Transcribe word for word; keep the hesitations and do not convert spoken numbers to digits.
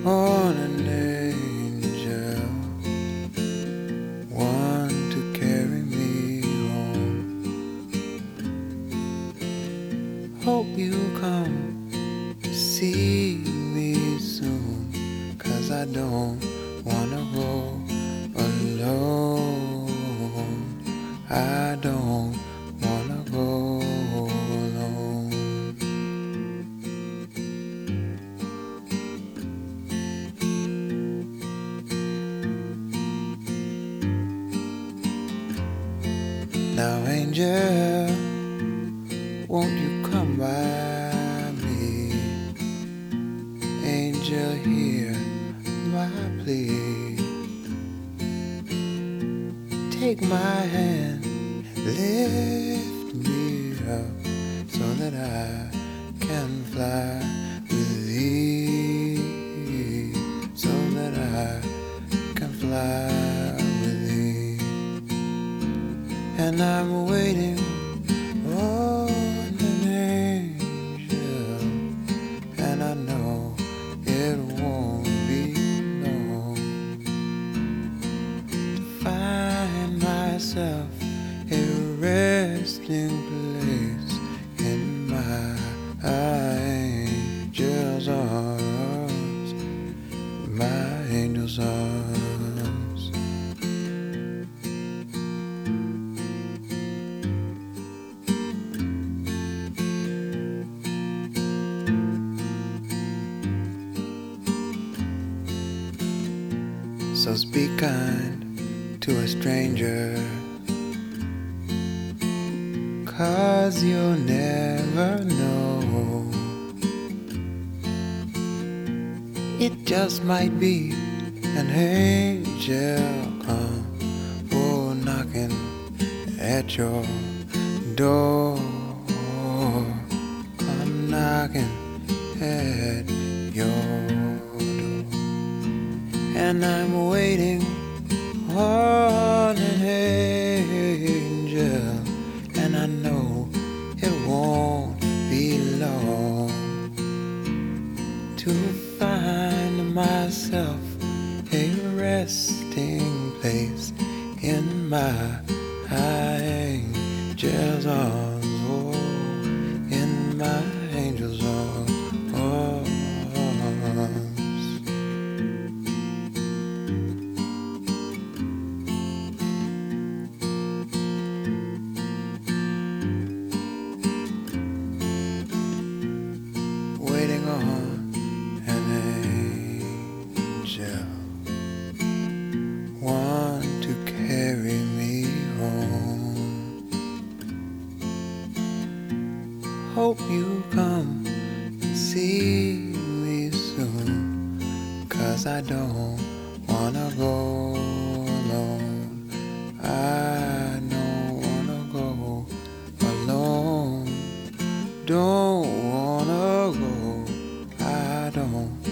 on an angel, one to carry me home. Hope you come see me soon, 'cause I don't wanna go alone. I don't wanna go alone. Now, angel, won't you come by me? Angel, hear my plea. Take my hand, lift me up, so that I can fly with thee, so that I can fly with thee. And I'm waiting on an angel, and I know it won't be long to find myself a resting place in my angel's arms, my angel's arms. So speak kind to a stranger, 'cause you'll never know. It just might be an angel come, oh, knocking at your door. Come knocking at your door. And I'm waiting on an angel, and I know it won't be long to find myself a resting place in my angel's arms, oh, in my angel's arms. Waiting on an angel, one to carry me home. Hope you come and see me soon, 'cause I don't wanna go alone. I don't wanna go alone. Don't wanna go, I don't